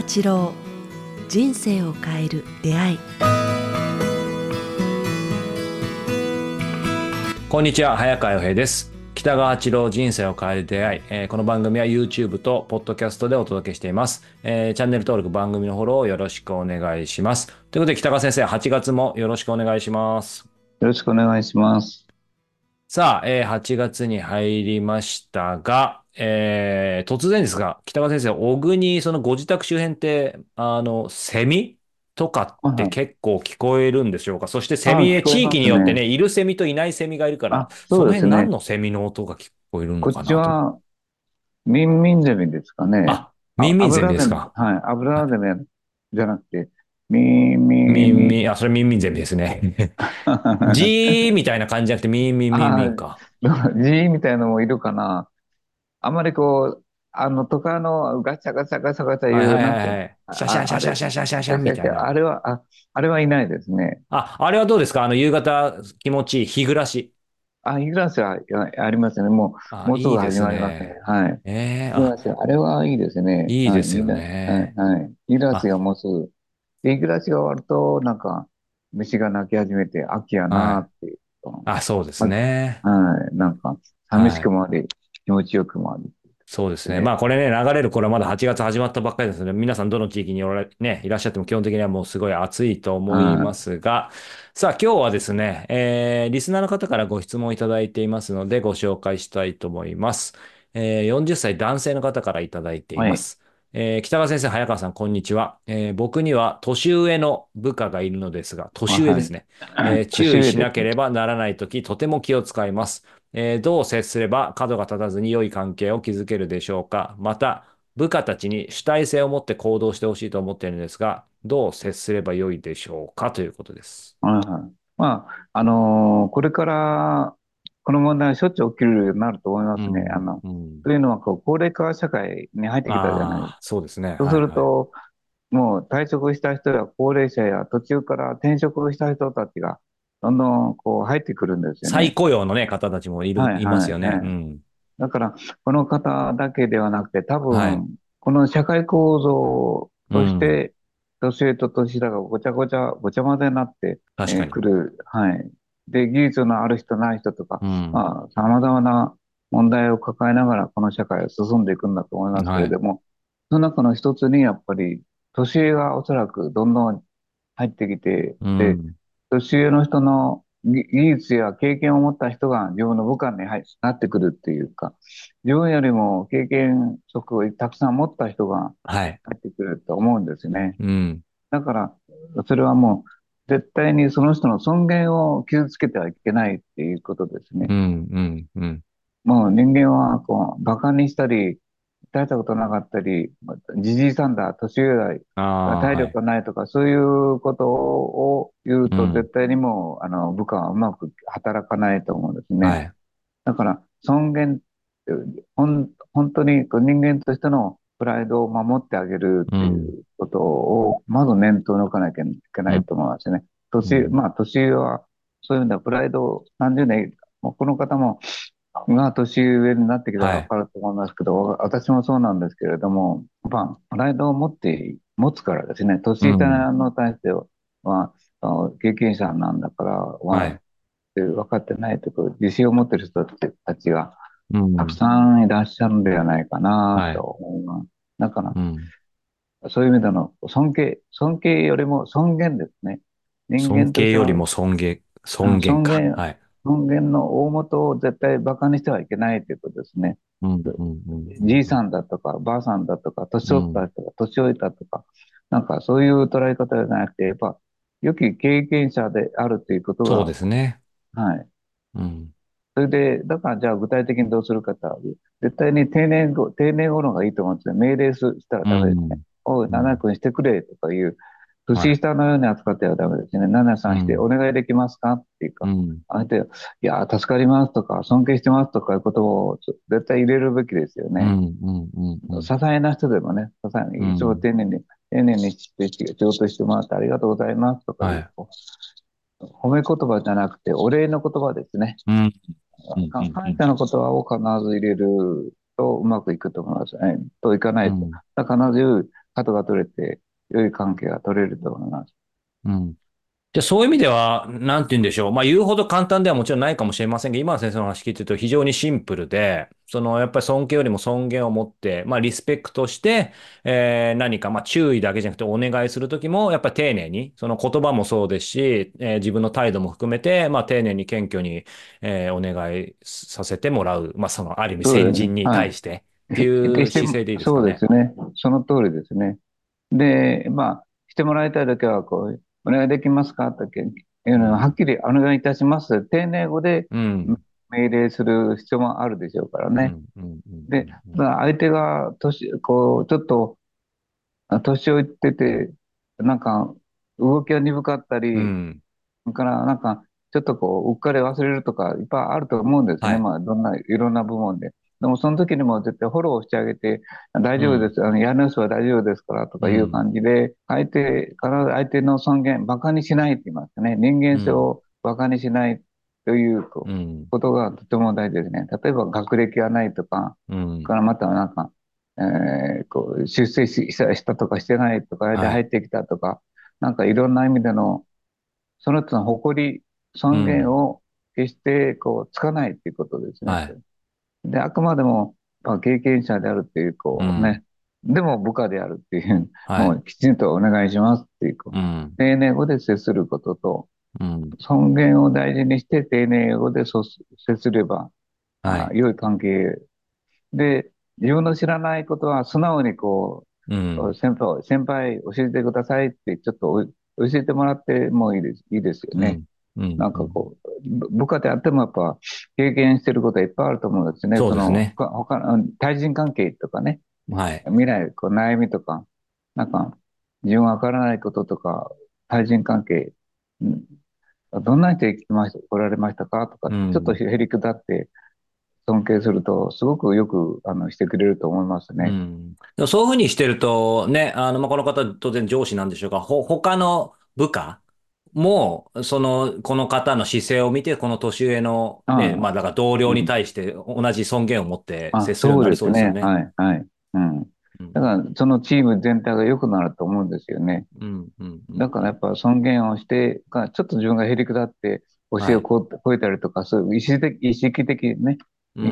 八郎、人生を変える出会い。 こんにちは、早川洋平です。北川八郎人生を変える出会い。この番組は YouTube と Podcast でお届けしています。チャンネル登録、番組のフォローをよろしくお願いします。ということで、北川先生、8月もよろしくお願いします。 よろしくお願いします。 さあ、8月に入りましたが、突然ですが、北川先生、小国、そのご自宅周辺って、セミとかってはいはい。 結構聞こえるんでしょうか？そしてセあ、 ミ、 聞こえ地域によってね、 ますね。 いるセミといないセミがいるから、 あ、そそのうですね。 辺何のセミの音が聞こえるのこっかなと。 ちは、ミンミンゼミですかね。 あ、ミンミンゼミ油ゼミ、 ですか？ はい、油ゼミじゃなくて、ミンミンミン。 ミンミン、あ、それミンミンゼミですね。ジーみたいな感じじゃなくて、ミンミンミンミあ、 ンか。 ジーみたいなのもいるかな。あまりこう、都会のガチャガチャガチャガチャいう、 はいはいなんていうの、 はいはい。シャシャシャシャシャシャシャシャみたいな。 あれはいないですね。 あれはどうですか？夕方気持ちいい日暮らし。 あ、日暮らしはありますね。もうすぐいいです始まりますね。 ね。 はい。日暮らし、あれはいいですね。はい。 いいですよはい。 ね。 はい。日暮らしがあ、 もうすぐ。で日暮らしが終わると、なんか、虫が鳴き始めて、秋やはい。 なーっていう。 そうですまね。 はい。なんか、寂しはい。 くもあり、気持ちよくもあり。 そうですね。 で、 これね、流れる頃はまだ8月始まったばっかりですので、皆さんどの地域にいらっしゃっても基本的にはもうすごい暑いと思いまはすが、さあ今日はですね、リスナーの方からご質問いただいていますのでご紹介したいと思います。40歳男性の方からいただいてい。はい。 います。北川先生、早川さん、こんにちは。僕には年上の部下がいるのですが、年上はい。 ですね。注意しな年上ですね。 ければならないとき、とても気を使います。どう接すれば角が立たずに良い関係を築けるでしょうか？また、部下たちに主体性を持って行動してほしいと思っているのですが、どう接すれば良いでしょうかということです。 はいはい。これから、この問題はしょっちゅう起きるようになると思いますね。 うん、うん。 というのは、高齢化社会に入ってきたじゃない。 ああ、そうですね。 そうすはい、はい。 ると、もう退職した人や高齢者や途中から転職をした人たちが、どんどんこう入ってくるんですよ再ね。 雇用のね、方たちもいまはいはい。 すよね。うん。 だから、この方だけではなくて、多はい。 分、この社会構造うん。 として、年上と年下がごちゃ混ぜになって、 確かに。 くる。はい。で、技術のある人ない人とか、 うん。 様々な問題を抱えながら、この社会は進んでいくんだと思いますけはい。 れども、その中の一つに、やっぱり、年上がおそらくどんどん入ってきて、で、 うん。 年上の人の技術や経験を持った人が自分の部下になってくるっていうか、自分よりも経験則をたくさん持った人がはい。 入ってくると思うんですね。 うん。 だから、それはもう、絶対にその人の尊厳を傷つけてはいけないっていうことですね。 うん。うん。うん。 もう人間は、こう、馬鹿にしたり、大したことなかったり、じじいさんだ、年上あだ、 あ、はい。 体力がないとか、そういうことを言うと、 うん。 絶対にもう、部下はうまく働かないと思うんですね。 はい。 だから、尊厳、本当にこう人間としてのプライドを守ってあげるっていうん。 うことを、まず念頭に置かなきゃいけうん。 ないと思いますね。 うん。 年上は、そういう意味ではプライドを30年、もうこの方も、が年上になってきたらはい。 わかると思いますけど、私もそうなんですけれども、プライドを持つからですね、年うん下の対しては、経験者なんだから、 はい。 分かってないとこ自信を持ってる人たちがたくうん。 さんいらっしゃるんではないかなはい。 と思います。だから、 うん。 そういう意味での尊敬よりも尊厳ですね。人尊間としての敬よりも尊厳か。 尊厳、 はい。 尊厳の大元を絶対馬鹿にしてはいけないということですね。 うん、うん、うん、 じいさんだとか、ばあさんだとか、年うん。うん取った人が年老いたとか、なんかそういう捉え方じゃなくて、やっぱ、良き経験者であるということそうでが、 すね。 はい。 うん。 それで、だからじゃあ具体的にどうするかと、絶対に定年後の方がいいと思うんですよ。命令したらうダメですね。 ん。 おい、 うん。 七君してくれとかいう、 はい。 年下のように扱ってはダメですね。七さんしてうん。 お願いできますかっていうか、 うん。 相手、いや、助かりますとか、尊敬してますとかいうことを絶対入れるべきですよね。 うん。うん。うん。うん。 些細な人でもね、些細に、いつもうん。 丁寧に仕事してもらってありがとうございますとかいう、 はい。 褒め言葉じゃなくて、お礼の言葉ですね。 うん。うん。うん。うん。 感謝の言葉を必ず入れるとうまくいくと思いますね。といかないと。 うん。 必ず角が取れて、良い関係が取れると思います。 うん。じゃあそういう意味では、なんて言うんでしょう。まあ言うほど簡単ではもちろんないかもしれませんが、今の先生の話聞いてると非常にシンプルで、やっぱり尊敬よりも尊厳を持って、まあリスペクトして、何か、まあ注意だけじゃなくてお願いするときも、やっぱり丁寧に、その言葉もそうですし、自分の態度も含めて、まあ丁寧に謙虚に、お願いさせてもらう。まあある意味そうですね。 先人にはい。 対してってい決して、 う姿勢でいいですかそうでね。 すね。その通りですね。で、まあ、してもらいたいときは、お願いできますかというのをはっうん。 きりお願いいたします。丁寧語でうん。 命令する必要もあるでしょうからね。 うん。うん。うん。 で、まあ相手がちょっと、年をいってて、なんか、動きが鈍かったり、 うん。 それからなんか、ちょっとうっかり忘れるとか、いっぱいあると思うんですね。 はい。 まあ、いろんな部門で。でも、その時にも絶対フォローしてあげて、大うん。 丈夫です。やるのは大丈夫ですからとかいううん。 感じで、必ず相手の尊厳、馬鹿にしないって言いますかね。人間性うん。 を馬鹿にしないといううん。 ことがとても大事ですね。例えば、学歴がないとか、 うん。 からまたなんか、出世したとかしてないとか、ではい。 入ってきたとか、なんかいろんな意味でのその人の誇り、尊厳うん。 を決してつかないっていうことですね。 はい。 で、あくまでも、まあ、経験者であるっていう、 うん。 でも部下であるっていう、 はい。 もうきちんとお願いしますっていう、 うん。 丁寧語で接することと、 うん。 尊厳を大事にして丁寧語で接すれば、 はい。 良い関係で、自分の知らないことは素直にうん。 先輩教えてくださいってちょっと教えてもらってもいいですよね。 うん。うん。 なんうん。 か部下であってもやっぱ経験してることはいっぱいあると思うんですね。 そうですね。 対人関係とかね、 はい。 未来、悩みとか、なんか自分がわからないこととか、対人関係、うんどんな人来られましたかとか、ちょっとうん。 へりくだって尊敬すると、すごくよくしてくれると思いますね。 うん。でもそういうふうにしてると、ね、まあ、この方当然上司なんでしょうが、他の部下も、この方の姿勢を見て、この年上のね、まああ、だから同あ、 僚にうん対して同じ尊厳を持って接するようにそうなりそうですよですね。 ね。 はい、はい。うん。 うん。 だから、そのチーム全体が良くなると思うんですよね。 うん。うん。うん。うん。 だからやっぱ尊厳をして、ちょっと自分がへりくだって教えをはい。 超えたりとか、そういう意識的にね、 うん。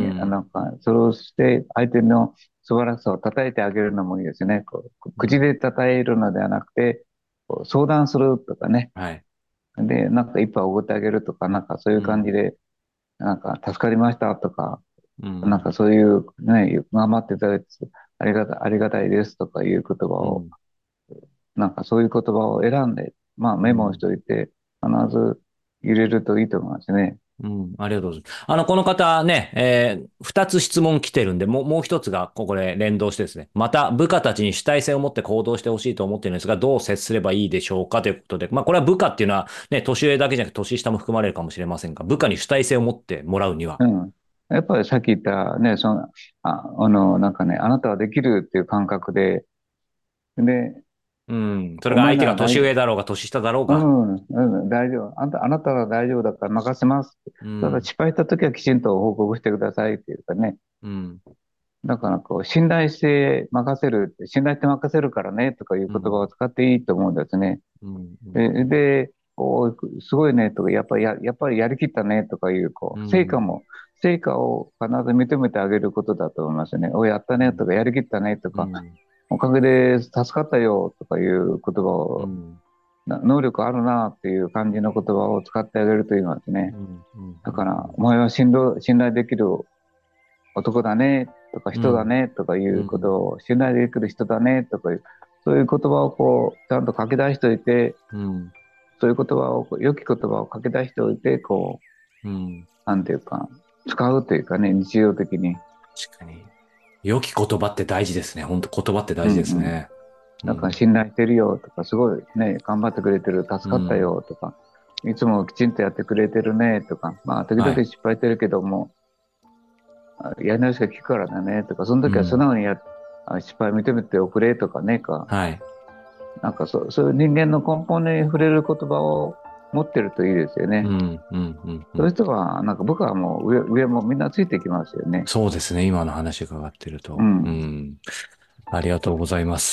それをして相手の素晴らしさを称えてあげるのもいいですね。口うん。 で称えるのではなくて、相談するとかね。 はい。 で、なんか一杯おごってあげるとか、なんかそういう感うん。 じで、なんか助かりましたとか、 うん。 なんかそういうね、頑張っていただいてありがたいですとかいう言葉をうん。 なんかそういう言葉を選んで、まあメモをしうん。 ておいて、必ず入れるといいと思いますね。 うん、ありがとうございます。この方ね、二つ質問来てるんで、もう一つが、これ連動してですね。また、部下たちに主体性を持って行動してほしいと思っているんですが、どう接すればいいでしょうかということで、まあ、これは部下っていうのは、ね、年上だけじゃなくて年下も含まれるかもしれませんが、部下に主体性を持ってもらうには、 うん。やっぱりさっき言ったね、なんかね、あなたはできるっていう感覚で、 うん、それお前が相手がなら大丈夫。 年上だろうが年下だろうが、 うん、うん、大丈夫。あなたは大丈夫だから任せます。ただうん、 失敗した時はきちんと報告してくださいっていうかね。 うん、 だから信頼して任せるって、信頼して任せるからねとかいう言葉をうん、 使っていいと思うんですね。 うん、うん、 すごいねとか、やっぱりやりきったねとかいう、 うん、 成果を必ず認めてあげることだと思いますね。やったうん、 ねとか、やりきったねとか、 うん、 おかげで助かったよとかいう言葉を、 うん、 能力あるなっていう感じの言葉を使ってあげるといいますね。 うん、うん、 だから、お前は信頼できる男だねとか、 うん、 人だねとかいうん、 ううん、 ことを、信頼できる人だねとかいう、そういう言葉をちゃんと書き出しておいて、 うん、 そういう言葉を、良き言葉を書き出しておいて、 うん。 なんていうか、使うというかね、日常的に。 確かに。良き言葉って大事ですね。本当言葉って大事ですうんうん。 ね。うだからん。 信頼してるよとか、すごいね、頑張ってくれてる、助かったうん。 よとか、いつもきちんとやってくれてるねとか、まあ、時々 はい。 失敗してるけども、やり直しが効くからだねとか、その時は素うん。 直に失敗認めておくれとかね、 はい。 なんかそういう人間の根本に触れる言葉を持ってるといいですよね。 うん。うん。うん。うん。 そういう人は、なんか部下はもう上もみんなついてきますよね。 そうですね。今の話伺ってると。ううん。 ん。ありがとうございます。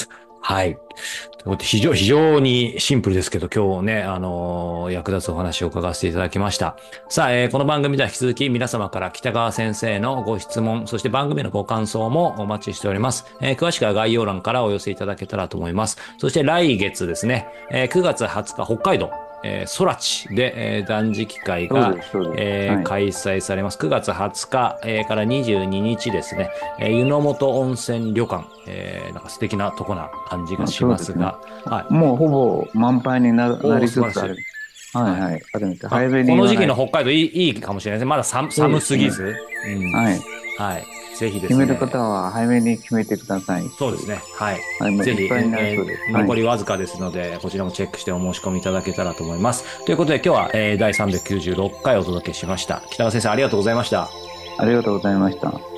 はい。ということで非常にシンプルですけど、今日ね、役立つお話を伺わせていただきました。さあ、この番組では引き続き皆様から北川先生のご質問、そして番組のご感想もお待ちしております。詳しくは概要欄からお寄せいただけたらと思います。そして来月ですね、9月20日、北海道、空知で、断食会が、 そうです。はい。 開催されます。9月20日、から22日ですね、湯の本温泉旅館、なんか素敵なとこな感じがしますが、はい。 もうほぼ満杯になりつつある。はいはい。 はい。あるみたい。 まあ、 早めにこの言わないと。 時期の北海道いいかもしれないですね。まだ寒すぎず。うん。 はい。 はい。ぜひで決めるすね。 方は早めに決めてください。 そうですね。はい。 はい、もうぜひ、 いっぱいになりそうです。はい。 残りわずかですので、こちらもチェックしてお申し込みいただけたらと思います。ということで今日は、第396回お届けしました。北川先生ありがとうございました。 ありがとうございました。